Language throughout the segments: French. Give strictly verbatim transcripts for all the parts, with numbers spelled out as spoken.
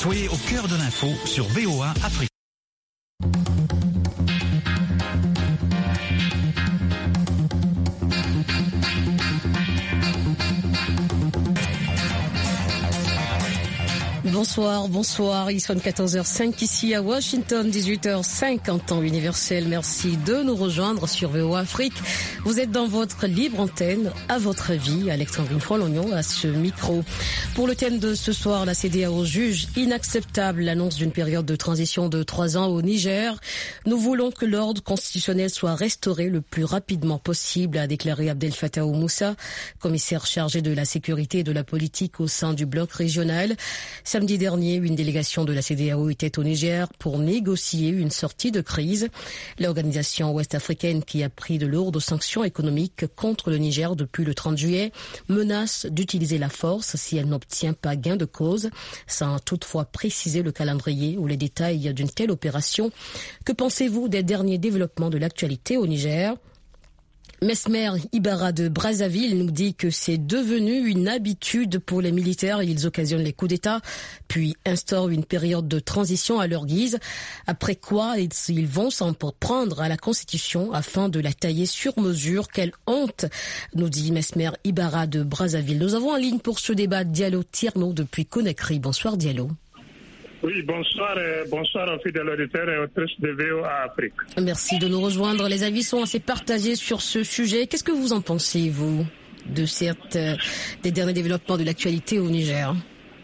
Soyez au cœur de l'info sur V O A Afrique. Bonsoir, bonsoir. Il sonne quatorze heures cinq ici à Washington, dix-huit heures cinq en temps universel. Merci de nous rejoindre sur V O A Afrique. Vous êtes dans votre libre antenne, à votre avis. Alexandrine Frolognon à ce micro. Pour le thème de ce soir, la C E D E A O juge inacceptable l'annonce d'une période de transition de trois ans au Niger. Nous voulons que l'ordre constitutionnel soit restauré le plus rapidement possible, a déclaré Abdel Fattah Moussa, commissaire chargé de la sécurité et de la politique au sein du bloc régional. Samedi dernier, une délégation de la C E D E A O était au Niger pour négocier une sortie de crise. L'organisation ouest-africaine qui a pris de lourdes sanctions économiques contre le Niger depuis le trente juillet menace d'utiliser la force si elle n'obtient pas gain de cause, sans toutefois préciser le calendrier ou les détails d'une telle opération. Que pensez-vous des derniers développements de l'actualité au Niger ? Mesmer Ibarra de Brazzaville nous dit que c'est devenu une habitude pour les militaires. Ils occasionnent les coups d'État, puis instaurent une période de transition à leur guise, après quoi ils vont s'en prendre à la Constitution afin de la tailler sur mesure. Quelle honte, nous dit Mesmer Ibarra de Brazzaville. Nous avons en ligne pour ce débat Diallo Tierno depuis Conakry. Bonsoir Diallo. Oui, bonsoir, euh, bonsoir aux fidèles auditeurs et autrices de V O A Afrique. Merci de nous rejoindre. Les avis sont assez partagés sur ce sujet. Qu'est-ce que vous en pensez, vous, de cette, euh, des derniers développements de l'actualité au Niger ?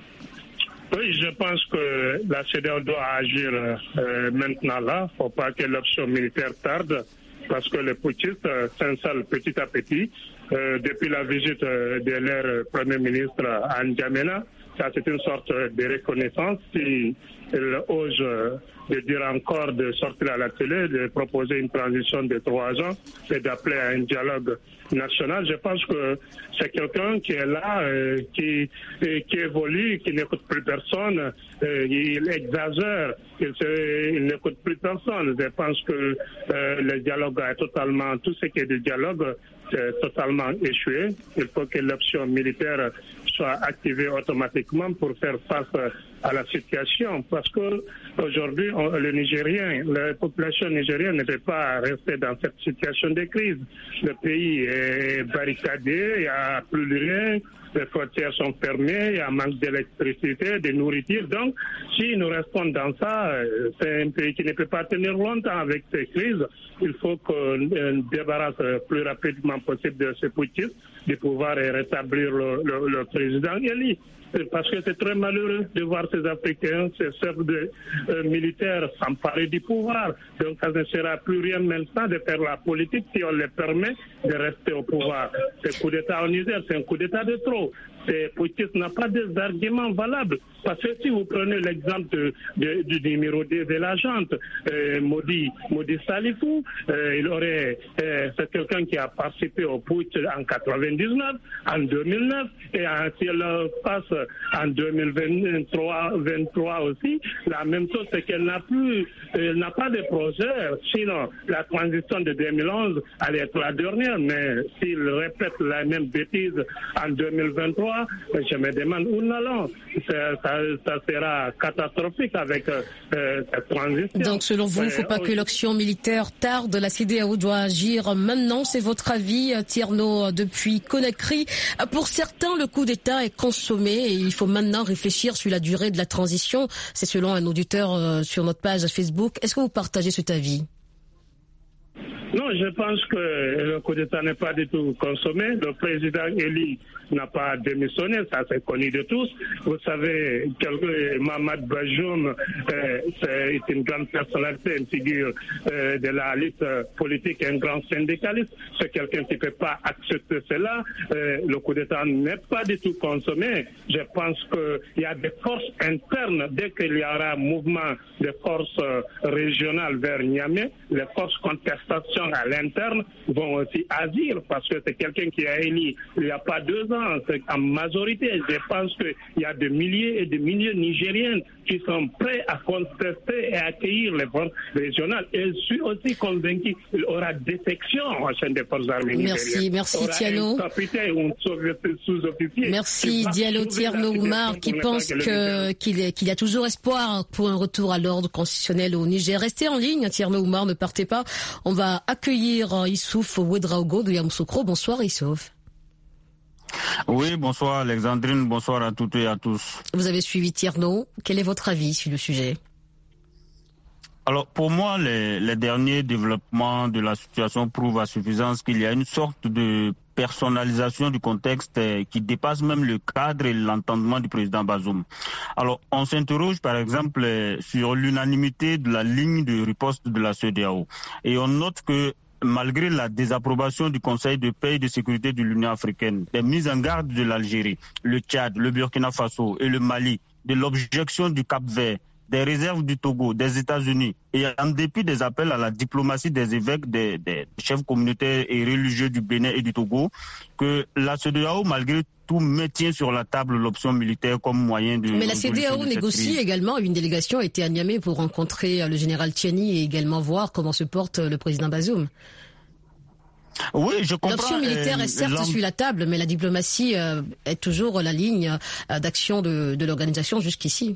Oui, je pense que la C E D E A O doit agir euh, maintenant là. Il ne faut pas que l'option militaire tarde, parce que les putschistes euh, s'installent petit à petit. Euh, depuis la visite euh, de leur Premier ministre à N'Djamena, ça c'est une sorte de reconnaissance. Si il ose de dire encore de sortir à la télé, de proposer une transition de trois ans et d'appeler à un dialogue national, je pense que c'est quelqu'un qui est là, euh, qui, qui évolue, qui n'écoute plus personne, euh, il exagère, il, se, il n'écoute plus personne. Je pense que euh, le dialogue est totalement, tout ce qui est du dialogue, c'est totalement échoué. Il faut que l'option militaire soit activée automatiquement pour faire face à la situation. Parce que aujourd'hui, le Nigérien, la population nigérienne ne peut pas rester dans cette situation de crise. Le pays est barricadé, il n'y a plus de rien. Les frontières sont fermées, il y a un manque d'électricité, de nourriture. Donc, si nous restons dans ça, c'est un pays qui ne peut pas tenir longtemps avec ces crises. Il faut qu'on débarrasse le plus rapidement possible de ce putschisme, de pouvoir rétablir le, le, le président élu. Parce que c'est très malheureux de voir ces Africains, ces chefs de, euh, militaires s'emparer du pouvoir. Donc ça ne sera plus rien maintenant de faire la politique si on les permet de rester au pouvoir. Ce coup d'État au Niger, c'est un coup d'État de trop. Ces putschistes n'ont pas des arguments valables. Parce que si vous prenez l'exemple de, de, du numéro deux de la gente, euh, Modi, Modi Salifou, euh, il aurait, euh, c'est quelqu'un qui a participé au putsch en quatre-vingt-dix-neuf, en deux mille neuf, et s'il passe en deux mille vingt-trois, vingt-trois aussi, la même chose, c'est qu'elle n'a plus, elle n'a pas de projet. Sinon, la transition de deux mille onze allait être la dernière, mais s'il répète la même bêtise en deux mille vingt-trois, je me demande où nous allons. Ça, ça, ça sera catastrophique avec euh, cette transition. Donc, selon vous, il ne faut pas que l'action militaire tarde. La C E D E A O doit agir maintenant. C'est votre avis, Tierno, depuis Conakry. Pour certains, le coup d'État est consommé et il faut maintenant réfléchir sur la durée de la transition. C'est selon un auditeur euh, sur notre page Facebook. Est-ce que vous partagez cet avis ? Non, je pense que le coup d'État n'est pas du tout consommé. Le président élu n'a pas démissionné, ça c'est connu de tous. Vous savez, Mamad Bajoum, euh, c'est une grande personnalité, une figure euh, de la lutte politique, un grand syndicaliste. C'est quelqu'un qui ne peut pas accepter cela. Euh, le coup d'État n'est pas du tout consommé. Je pense qu'il y a des forces internes. Dès qu'il y aura un mouvement de forces régionales vers Niamey, les forces contestation opposition à l'interne vont aussi agir parce que c'est quelqu'un qui a élu il n'y a pas deux ans, c'est en majorité. Je pense qu'il y a des milliers et des milliers de Nigériens qui sont prêts à contester et à accueillir les forces régionales. Et je suis aussi convaincu qu'il y aura détection au sein des forces armées nigériennes. Merci, merci Diallo. Merci Diallo Tierno Oumar qui pense que, qu'il, est, qu'il y a toujours espoir pour un retour à l'ordre constitutionnel au Niger. Restez en ligne, Tierno Oumar, ne partez pas. On va accueillir Issouf Ouedraogo de Yamoussoukro. Bonsoir Issouf. Oui, bonsoir Alexandrine, bonsoir à toutes et à tous. Vous avez suivi Tierno. Quel est votre avis sur le sujet ? Alors pour moi, les, les derniers développements de la situation prouvent à suffisance qu'il y a une sorte de personnalisation du contexte qui dépasse même le cadre et l'entendement du président Bazoum. Alors on s'interroge par exemple sur l'unanimité de la ligne de riposte de la C E D A O et on note que malgré la désapprobation du Conseil de paix et de sécurité de l'Union africaine, des mises en garde de l'Algérie, le Tchad, le Burkina Faso et le Mali, de l'objection du Cap-Vert, des réserves du Togo, des États-Unis, et en dépit des appels à la diplomatie des évêques, des, des chefs communautaires et religieux du Bénin et du Togo, que la C E D A O, malgré tout, maintient sur la table l'option militaire comme moyen de... Mais la C E D A O négocie également. Une délégation a été à Niamey pour rencontrer le général Tiani et également voir comment se porte le président Bazoum. Oui, je comprends. L'option militaire est certes sur la table, mais la diplomatie euh, est toujours la ligne euh, d'action de, de l'organisation jusqu'ici.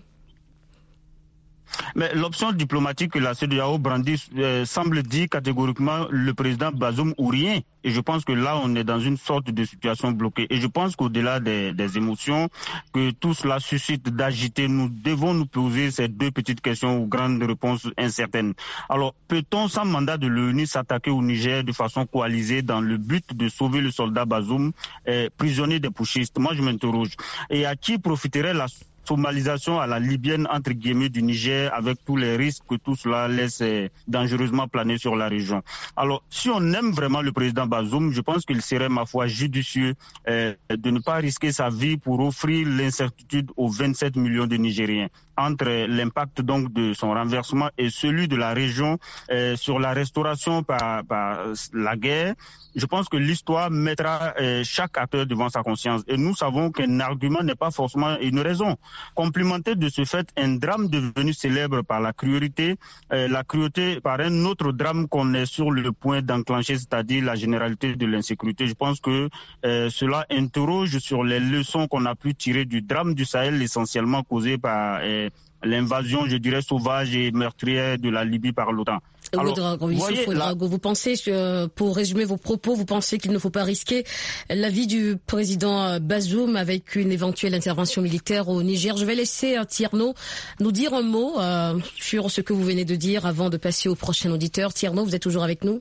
Mais l'option diplomatique que la C E D A O brandit euh, semble dire catégoriquement le président Bazoum ou rien. Et je pense que là, on est dans une sorte de situation bloquée. Et je pense qu'au-delà des, des émotions que tout cela suscite d'agiter, nous devons nous poser ces deux petites questions aux grandes réponses incertaines. Alors, peut-on, sans mandat de l'ONU, s'attaquer au Niger de façon coalisée dans le but de sauver le soldat Bazoum, euh, prisonnier des putschistes? Moi, je m'interroge. Et à qui profiterait la somalisation à la libyenne entre guillemets du Niger avec tous les risques que tout cela laisse euh, dangereusement planer sur la région. Alors, si on aime vraiment le président Bazoum, je pense qu'il serait, ma foi, judicieux euh, de ne pas risquer sa vie pour offrir l'incertitude aux vingt-sept millions de Nigériens entre l'impact donc de son renversement et celui de la région euh, sur la restauration par, par la guerre. Je pense que l'histoire mettra euh, chaque acteur devant sa conscience. Et nous savons qu'un argument n'est pas forcément une raison. Complémenté de ce fait, un drame devenu célèbre par la cruauté, euh, la cruauté par un autre drame qu'on est sur le point d'enclencher, c'est-à-dire la généralité de l'insécurité. Je pense que euh, cela interroge sur les leçons qu'on a pu tirer du drame du Sahel, essentiellement causé par euh, l'invasion, je dirais, sauvage et meurtrière de la Libye par l'OTAN. Alors, Ouedraogo, voyez, là... vous pensez, pour résumer vos propos, vous pensez qu'il ne faut pas risquer la vie du président Bazoum avec une éventuelle intervention militaire au Niger. Je vais laisser Tierno nous dire un mot euh, sur ce que vous venez de dire avant de passer au prochain auditeur. Tierno, vous êtes toujours avec nous?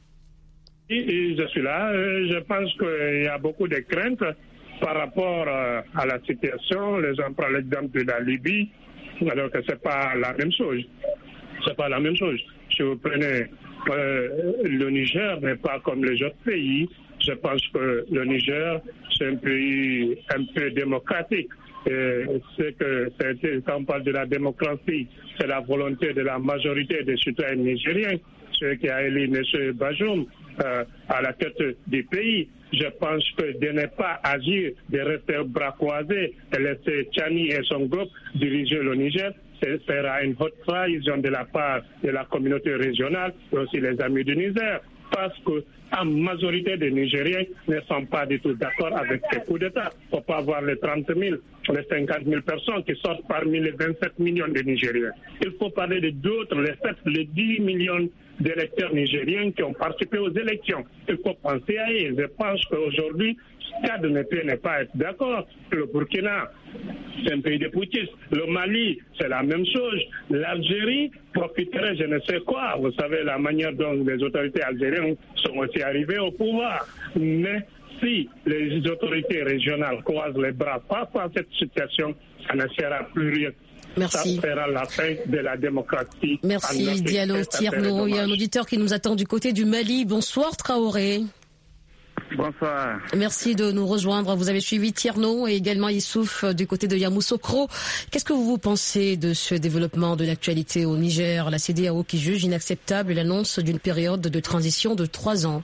Oui, je suis là. Je pense qu'il y a beaucoup de craintes par rapport à la situation. Les gens prennent l'exemple de la Libye, alors que c'est pas la même chose. C'est pas la même chose. Si vous prenez euh, le Niger n'est pas comme les autres pays. Je pense que le Niger, c'est un pays un peu démocratique. Et c'est que c'est, quand on parle de la démocratie, c'est la volonté de la majorité des citoyens nigériens, ceux qui a élu M. Bazoum euh, à la tête du pays. Je pense que de ne pas agir, de rester bras croisés et laisser Tiani et son groupe diriger le Niger, ce sera une haute trahison de la part de la communauté régionale et aussi les amis du Niger. Parce que la majorité des Nigériens ne sont pas du tout d'accord avec ces coups d'État. Il ne faut pas avoir les trente mille, les cinquante mille personnes qui sortent parmi les vingt-sept millions de Nigériens. Il faut parler de d'autres, les sept, les dix millions d'électeurs nigériens qui ont participé aux élections. Il faut penser à eux. Je pense qu'aujourd'hui, Tchad ne peut ne pas être d'accord. Le Burkina, c'est un pays de putschistes. Le Mali, c'est la même chose. L'Algérie profiterait je ne sais quoi. Vous savez la manière dont les autorités algériennes sont aussi arrivées au pouvoir. Mais si les autorités régionales croisent les bras face à cette situation, ça ne sera plus rien. Merci. Ça sera la fin de la démocratie. Merci Diallo Tierno. Il y a un auditeur qui nous attend du côté du Mali. Bonsoir Traoré. Bonsoir. Merci de nous rejoindre. Vous avez suivi Tierno et également Issouf du côté de Yamoussoukro. Qu'est-ce que vous pensez de ce développement de l'actualité au Niger? La C E D E A O qui juge inacceptable l'annonce d'une période de transition de trois ans.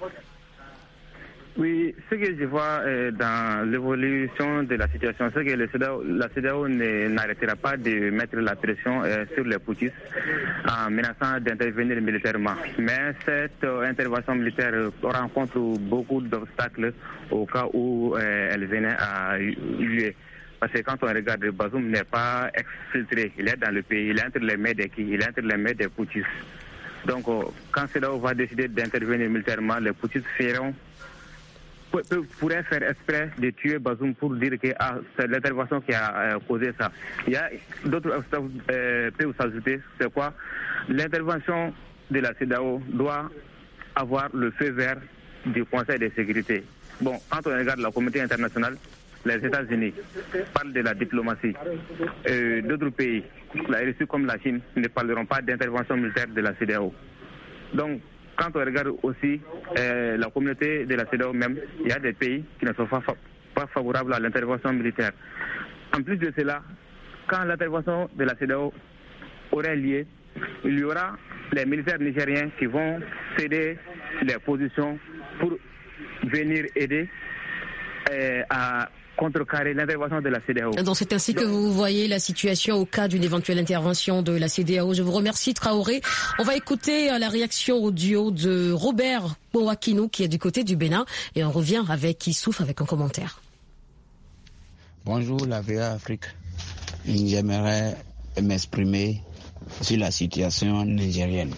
Oui, ce que je vois euh, dans l'évolution de la situation, c'est que le C E D E A O, la C E D E A O n'arrêtera pas de mettre la pression euh, sur les putschistes en menaçant d'intervenir militairement. Mais cette euh, intervention militaire rencontre beaucoup d'obstacles au cas où euh, elle venait à lieu. Parce que quand on regarde, Bazoum n'est pas exfiltré, il est dans le pays, il est entre les mains des qui, il est entre les mains des putschistes. Donc euh, quand C E D E A O va décider d'intervenir militairement, les putschistes feront pourrait faire exprès de tuer Bazoum pour dire que ah, c'est l'intervention qui a euh, causé ça. Il y a d'autres obstacles euh, peuvent s'ajouter. C'est quoi? L'intervention de la C E D E A O doit avoir le feu vert du Conseil de sécurité. Bon, quand on regarde la communauté internationale, les États-Unis parlent de la diplomatie. Euh, d'autres pays, la Russie comme la Chine, ne parleront pas d'intervention militaire de la C E D E A O. Donc, quand on regarde aussi euh, la communauté de la C E D E A O même, il y a des pays qui ne sont pas, fa- pas favorables à l'intervention militaire. En plus de cela, quand l'intervention de la C E D E A O aurait lieu, il y aura les militaires nigériens qui vont céder les positions pour venir aider euh, à contrecarrer l'intervention de la C E D E A O. Donc c'est ainsi que vous voyez la situation au cas d'une éventuelle intervention de la C E D E A O. Je vous remercie Traoré. On va écouter la réaction audio de Robert Boakino qui est du côté du Bénin et on revient avec Issouf avec un commentaire. Bonjour la V O A Afrique. J'aimerais m'exprimer sur la situation nigérienne.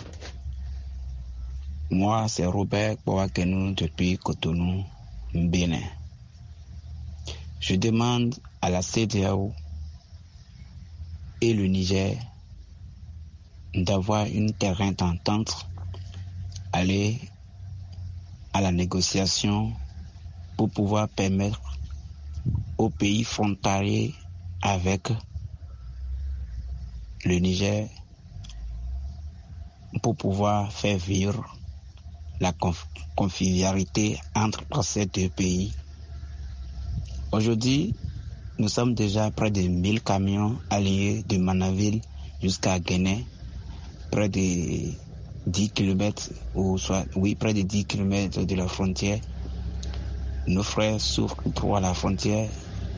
Moi c'est Robert Boakino depuis Cotonou, Bénin. Je demande à la C E D E A O et le Niger d'avoir une terrain d'entente, aller à la négociation pour pouvoir permettre aux pays frontaliers avec le Niger pour pouvoir faire vivre la conf- convivialité entre ces deux pays. Aujourd'hui, nous sommes déjà près de mille camions alliés de Manaville jusqu'à Guinée, près de dix kilomètres, ou soit, oui, près de dix kilomètres de la frontière. Nos frères souffrent trop à la frontière.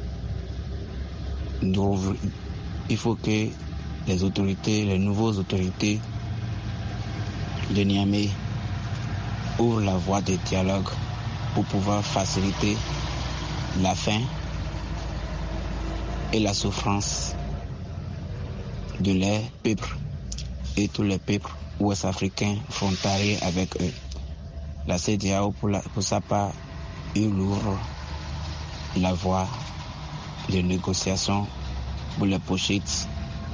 Nous, il faut que les autorités, les nouvelles autorités de Niamey ouvrent la voie des dialogues pour pouvoir faciliter la faim et la souffrance de leurs peuples et tous les peuples ouest-africains frontaliers avec eux. La C E D E A O pour, la, pour sa part, il ouvre la voie de négociation pour les pochettes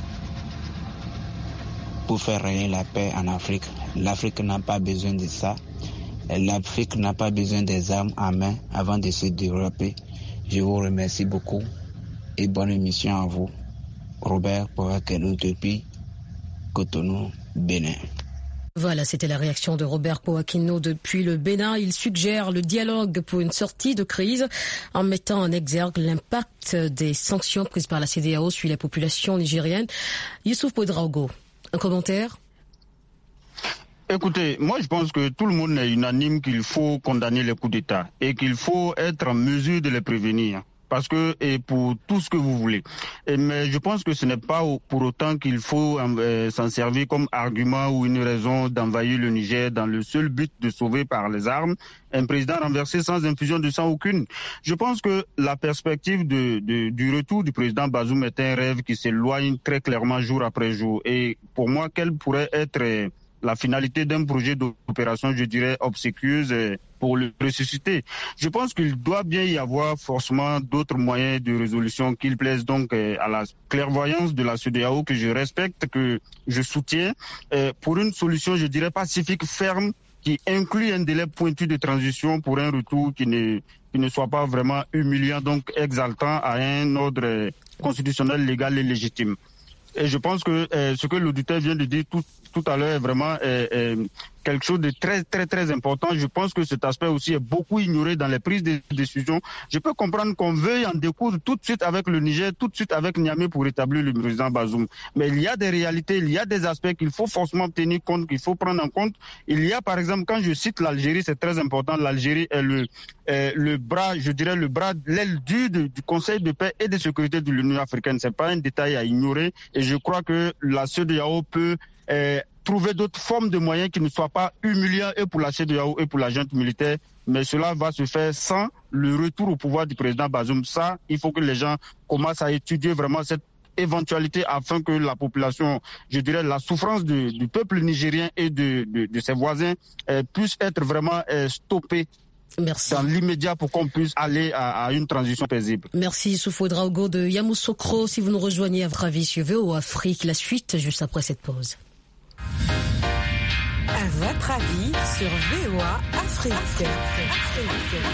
pour faire régner la paix en Afrique. L'Afrique n'a pas besoin de ça. L'Afrique n'a pas besoin des armes en main avant de se développer. Je vous remercie beaucoup et bonne émission à vous. Robert Boakeno depuis Cotonou, Bénin. Voilà, c'était la réaction de Robert Boakino depuis le Bénin. Il suggère le dialogue pour une sortie de crise en mettant en exergue l'impact des sanctions prises par la C E D E A O sur les populations nigériennes. Youssouf Pouedraogo, un commentaire? Écoutez, moi je pense que tout le monde est unanime qu'il faut condamner les coups d'État et qu'il faut être en mesure de les prévenir. Parce que, et pour tout ce que vous voulez. Et, mais je pense que ce n'est pas pour autant qu'il faut euh, s'en servir comme argument ou une raison d'envahir le Niger dans le seul but de sauver par les armes un président renversé sans infusion de sang aucune. Je pense que la perspective de, de, du retour du président Bazoum est un rêve qui s'éloigne très clairement jour après jour. Et pour moi, quelle pourrait être euh, la finalité d'un projet d'opération, je dirais, obséquieuse pour le ressusciter. Je pense qu'il doit bien y avoir forcément d'autres moyens de résolution qu'il plaise donc à la clairvoyance de la C E D E A O que je respecte, que je soutiens, pour une solution, je dirais, pacifique, ferme, qui inclut un délai pointu de transition pour un retour qui ne, qui ne soit pas vraiment humiliant, donc exaltant à un ordre constitutionnel, légal et légitime. Et je pense que euh, ce que l'auditeur vient de dire tout, tout à l'heure est vraiment euh, euh, quelque chose de très, très, très important. Je pense que cet aspect aussi est beaucoup ignoré dans les prises de décision. Je peux comprendre qu'on veuille en découdre tout de suite avec le Niger, tout de suite avec Niamey pour établir le président Bazoum. Mais il y a des réalités, il y a des aspects qu'il faut forcément tenir compte, qu'il faut prendre en compte. Il y a par exemple, quand je cite l'Algérie, c'est très important, l'Algérie est le, est le bras, je dirais le bras, l'aile dure du, du Conseil de paix et de sécurité de l'Union africaine. C'est pas un détail à ignorer et je crois que la CEDEAO peut euh, trouver d'autres formes de moyens qui ne soient pas humiliants et pour la CEDEAO et pour la junte militaire. Mais cela va se faire sans le retour au pouvoir du président Bazoum. Ça, il faut que les gens commencent à étudier vraiment cette éventualité afin que la population, je dirais, la souffrance de, du peuple nigérien et de, de, de ses voisins euh, puisse être vraiment euh, stoppée. Merci. Dans l'immédiat pour qu'on puisse aller à, à une transition paisible. Merci Soufou Draogo de Yamoussoukro. Si vous nous rejoignez à votre avis sur V O A Afrique, la suite juste après cette pause. À votre avis sur V O A Afrique. Afrique. Afrique.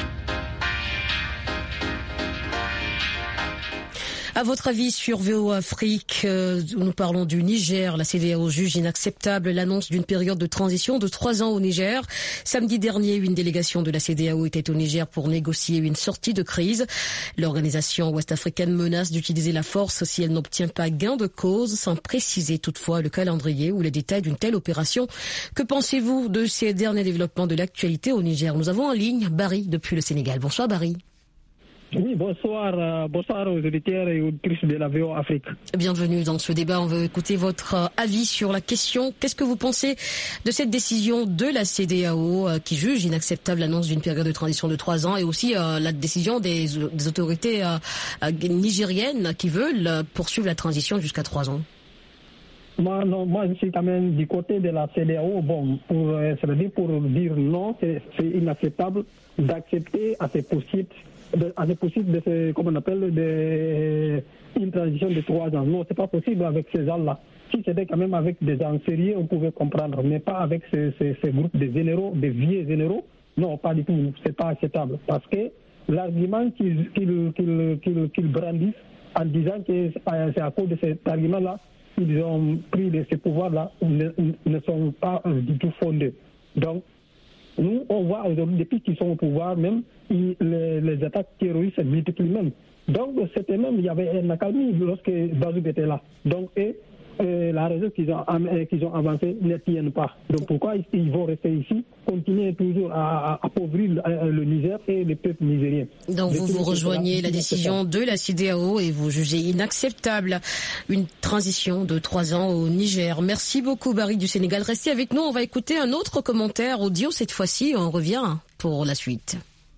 À votre avis sur V O A Afrique, euh, nous parlons du Niger. La CEDEAO juge inacceptable l'annonce d'une période de transition de trois ans au Niger. Samedi dernier, une délégation de la CEDEAO était au Niger pour négocier une sortie de crise. L'organisation ouest-africaine menace d'utiliser la force si elle n'obtient pas gain de cause, sans préciser toutefois le calendrier ou les détails d'une telle opération. Que pensez-vous de ces derniers développements de l'actualité au Niger? Nous avons en ligne Barry depuis le Sénégal. Bonsoir Barry. Oui, bonsoir, euh, bonsoir aux auditeurs et auditrices de la V O A Afrique. Bienvenue dans ce débat. On veut écouter votre euh, avis sur la question. Qu'est-ce que vous pensez de cette décision de la CEDEAO euh, qui juge inacceptable l'annonce d'une période de transition de trois ans et aussi euh, la décision des, des autorités euh, euh, nigériennes qui veulent euh, poursuivre la transition jusqu'à trois ans? Moi, non, moi, je suis quand même du côté de la CEDEAO. Bon, pour, euh, ça veut dire pour dire non, c'est, c'est inacceptable d'accepter à ces possibles de, à c'est possible de ce, comment on appelle, de, une transition de trois ans. Non, c'est pas possible avec ces gens-là. Si c'était quand même avec des gens sérieux, on pouvait comprendre, mais pas avec ces, ces, ces groupes de généraux, de vieux généraux. Non, pas du tout. C'est pas acceptable. Parce que l'argument qu'ils, qu'ils, qu'ils, qu'ils, qu'ils brandissent en disant que c'est à cause de cet argument-là, ils ont pris de ces pouvoirs-là, ne, ne sont pas du tout fondés. Donc, nous, on voit aujourd'hui, depuis qu'ils sont au pouvoir, même, ils, les, les attaques terroristes se multiplient même. Donc, c'était même, il y avait une accalmie lorsque Bazoum était là. Donc, et, et la raison qu'ils ont, qu'ils ont avancé ne tiennent pas. Donc, pourquoi ils vont rester ici, continuer toujours à, à appauvrir le Niger et le peuple nigérien. Donc, vous vous rejoignez la décision de la CEDEAO et vous jugez inacceptable une transition de trois ans au Niger. Merci beaucoup, Barry du Sénégal. Restez avec nous, on va écouter un autre commentaire audio cette fois-ci. On revient pour la suite.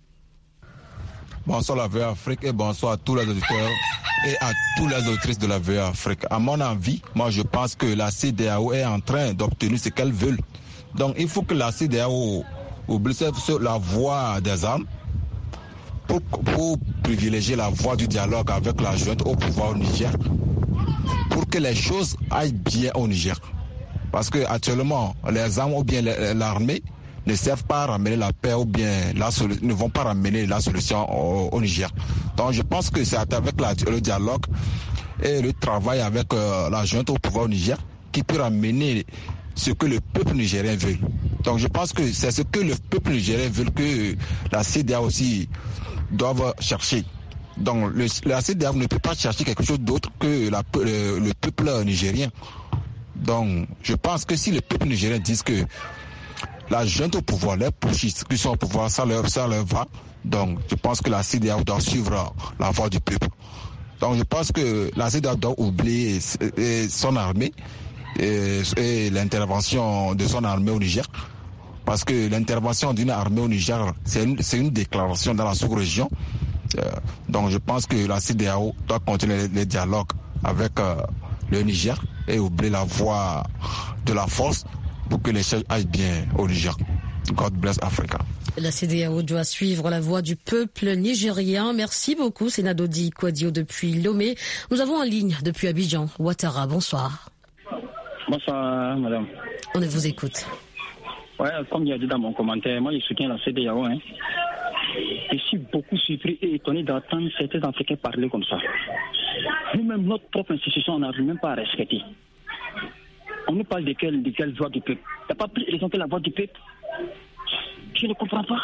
Bonsoir la V O A Afrique et bonsoir à tous les auditeurs et à toutes les auditrices de la V O A Afrique. À mon avis, moi je pense que la CEDEAO est en train d'obtenir ce qu'elle veut. Donc il faut que la CEDEAO oublie la voie des armes pour, pour privilégier la voie du dialogue avec la junte au pouvoir au Niger pour que les choses aillent bien au Niger. Parce que actuellement, les armes ou bien l'armée ne servent pas à ramener la paix ou bien la ne vont pas ramener la solution au, au Niger. Donc je pense que c'est avec la, le dialogue et le travail avec euh, la junte au pouvoir au Niger qui peut ramener ce que le peuple nigérien veut. Donc je pense que c'est ce que le peuple nigérien veut que la CEDEAO aussi doit chercher. Donc le, la CEDEAO ne peut pas chercher quelque chose d'autre que la, le, le peuple nigérien. Donc je pense que si le peuple nigérien dit que la junte au pouvoir, les putschistes qui sont au pouvoir, ça leur, ça leur va. Donc, je pense que la CEDEAO doit suivre la voie du peuple. Donc, je pense que la CEDEAO doit oublier son armée et, et l'intervention de son armée au Niger. Parce que l'intervention d'une armée au Niger, c'est une, c'est une déclaration dans la sous-région. Euh, donc, je pense que la CEDEAO doit continuer les, les dialogues avec euh, le Niger et oublier la voie de la force pour que les choses aillent bien au Niger. God bless Africa. La CEDEAO doit suivre la voie du peuple nigérien. Merci beaucoup, Sénadodi Kouadio depuis Lomé. Nous avons en ligne depuis Abidjan, Ouattara. Bonsoir. Bonsoir, madame. On vous écoute. Ouais, comme il y a dit dans mon commentaire, moi je soutiens la CEDEAO. Hein. Je suis beaucoup surpris et étonné d'entendre certains Africains parler comme ça. Nous-mêmes, notre propre institution, on n'arrive même pas à respecter. On nous parle de quelle, de quelle voix du peuple. Il n'y a pas plus d'élection que la voix du peuple. Je ne comprends pas.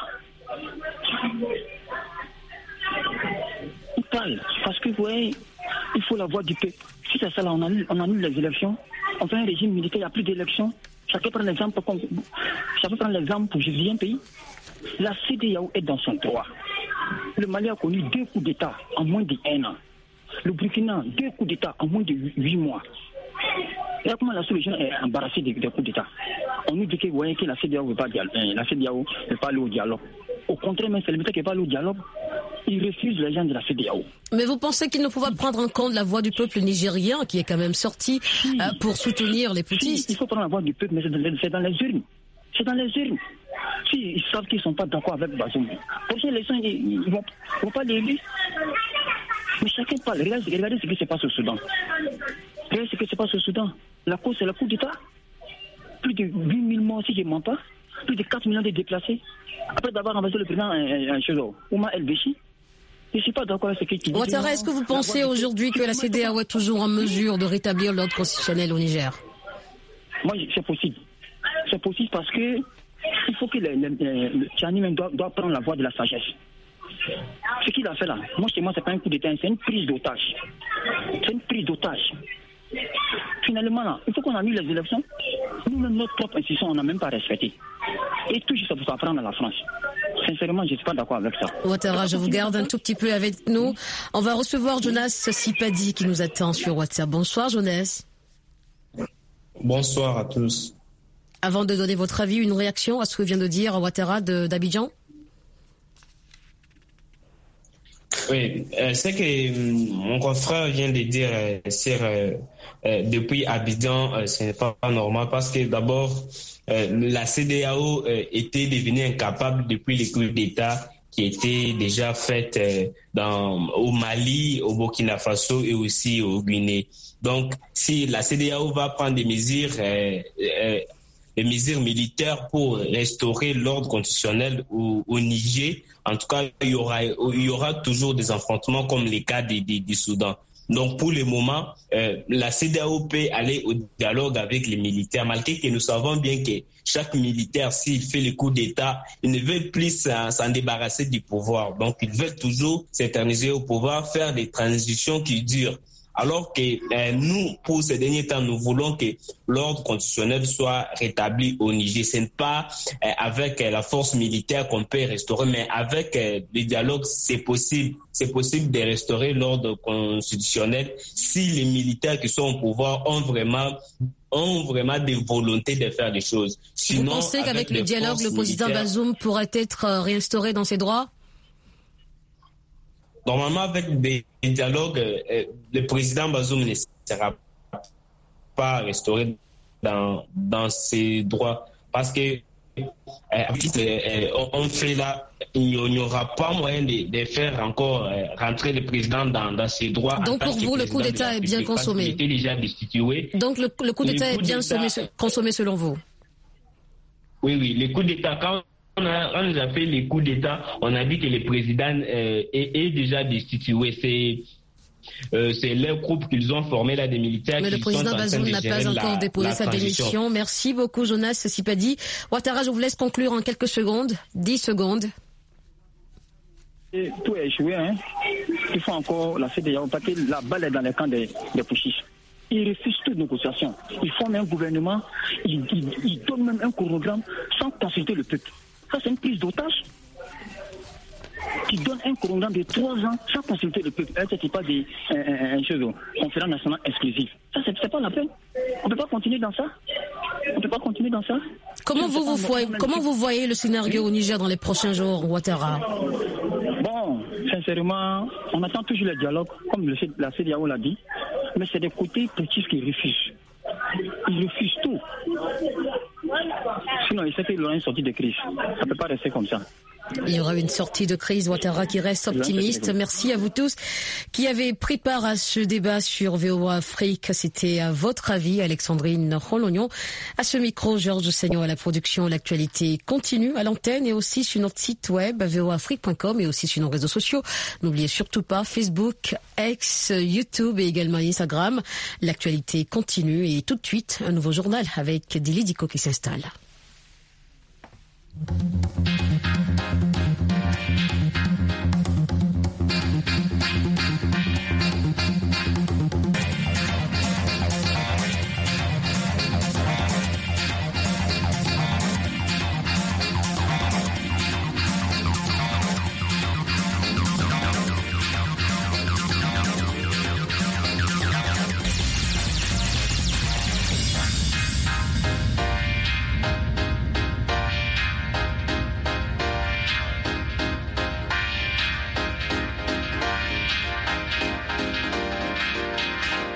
On parle parce que vous voyez, il faut la voix du peuple. Si c'est ça là, on annule, on annule les élections, on fait un régime militaire, il n'y a plus d'élections. Chacun prend l'exemple comme chacun prend l'exemple pour juger un pays. La C D A O est dans son droit. Le Mali a connu deux coups d'État en moins d'un an. Le Burkina, deux coups d'État en moins de huit mois. Et comment la solution est embarrassée des, des coups d'État. On nous dit que, vous voyez, que la C D A O ne veut pas, la C D A O ne veut pas aller au dialogue. Au contraire, même c'est le militaire qui ne veut pas aller au dialogue. Ils refusent les gens de la C D A O. Mais vous pensez qu'ils ne peuvent pas prendre en compte la voix du peuple nigérien qui est quand même sorti si, euh, pour soutenir les putschistes? Si, il faut prendre la voix du peuple, mais c'est dans les, c'est dans les urnes. C'est dans les urnes. Si ils savent qu'ils ne sont pas d'accord avec Bazoum, pour ça les gens ils ne vont, vont pas l'élu. Mais chacun parle. Regardez, regardez ce qui se passe au Soudan. Regardez ce qui se passe au Soudan. La cause, c'est le coup d'État. Plus de huit mille morts, si je ne mens pas. Plus de quatre millions de déplacés. Après d'avoir renversé le président Oumar El-Béchi. Je ne suis pas d'accord avec ce qu'il dit. Ouattara, est-ce que vous pensez aujourd'hui que la C D A O est toujours en mesure de rétablir l'ordre constitutionnel au Niger? Moi, c'est possible. C'est possible parce que il faut que le, le, le, le Tchani même doit, doit prendre la voie de la sagesse. Ce qu'il a fait là, moi chez moi, c'est pas un coup d'État, c'est une prise d'otage. C'est une prise d'otage. Finalement, là, il faut qu'on annule les élections. Nous-mêmes, notre propre institution, on n'a même pas respecté. Et tout juste pour apprendre à la France. Sincèrement, je ne suis pas d'accord avec ça. Ouattara, je vous garde un tout petit peu avec nous. On va recevoir Jonas Sipadi qui nous attend sur WhatsApp. Bonsoir, Jonas. Bonsoir à tous. Avant de donner votre avis, une réaction à ce que vient de dire Ouattara d'Abidjan? Oui, euh, c'est que euh, mon confrère vient de dire, euh, sur, euh, euh, depuis Abidjan, euh, ce n'est pas normal parce que d'abord, euh, la C D A O euh, était devenue incapable depuis les coups d'État qui étaient déjà faits euh, dans, au Mali, au Burkina Faso et aussi au Guinée. Donc, si la C D A O va prendre des mesures, euh, euh, des mesures militaires pour restaurer l'ordre constitutionnel au, au Niger, en tout cas, il y aura, il y aura toujours des affrontements comme les cas du, du, du Soudan. Donc, pour le moment, euh, la C D A O peut aller au dialogue avec les militaires, malgré que nous savons bien que chaque militaire, s'il fait le coup d'État, il ne veut plus s'en débarrasser du pouvoir. Donc, il veut toujours s'éterniser au pouvoir, faire des transitions qui durent. Alors que euh, nous, pour ces derniers temps, nous voulons que l'ordre constitutionnel soit rétabli au Niger. Ce n'est pas euh, avec euh, la force militaire qu'on peut restaurer, mais avec euh, le dialogue, c'est possible. C'est possible de restaurer l'ordre constitutionnel si les militaires qui sont au pouvoir ont vraiment ont vraiment des volontés de faire des choses. Sinon, vous pensez qu'avec le dialogue, le président Bazoum pourrait être réinstauré dans ses droits? Normalement, avec des dialogues, euh, le président Bazoum ne sera pas restauré dans, dans ses droits. Parce que euh, euh, on fait là, il n'y aura pas moyen de, de faire encore euh, rentrer le président dans, dans ses droits. Donc pour vous, le coup d'État est bien consommé. Il était déjà destitué. Donc le, le coup d'État est bien sommé, consommé selon vous? Oui, oui, le coup d'État, quand On a, on nous a fait les coups d'État, on a dit que le président euh, est, est déjà destitué. C'est euh, c'est leur groupe qu'ils ont formé là des militaires. Mais qui le président Bazoum n'a pas encore la, déposé la sa démission. Merci beaucoup Jonas Sipadi. Ouattara, je vous laisse conclure en quelques secondes, dix secondes. Et tout est échoué, hein. Il faut encore la C D A O parce que la balle est dans les camps des, des putschistes. Ils refusent toute négociation. Ils forment un gouvernement, ils, ils, ils donnent même un chronogramme sans consulter le peuple. Ça, c'est une prise d'otage qui donne un chronogramme de trois ans sans consulter le peuple. Ce n'est pas des euh, choses, conférence nationale exclusive. Ça, c'est, c'est pas la peine. On ne peut pas continuer dans ça. On ne peut pas continuer dans ça. Comment vous, vous voyez, comment vous voyez le scénario au Niger dans les prochains jours, Ouattara? Bon, sincèrement, on attend toujours le dialogue, comme le, la C D A O l'a dit, mais c'est des côtés politiques qui refusent. Ils refusent tout. Sinon, ils savent qu'ils auront une sortie de crise. Ça ne peut pas rester comme ça. Il y aura une sortie de crise. Ouattara qui reste optimiste. Merci à vous tous qui avez pris part à ce débat sur V O A Afrique. C'était à votre avis, Alexandrine Rolognon. À ce micro, Georges Seignon à la production. L'actualité continue à l'antenne et aussi sur notre site web v o a afrique point com et aussi sur nos réseaux sociaux. N'oubliez surtout pas Facebook, X, YouTube et également Instagram. L'actualité continue et tout de suite, un nouveau journal avec Dili Diko qui s'installe.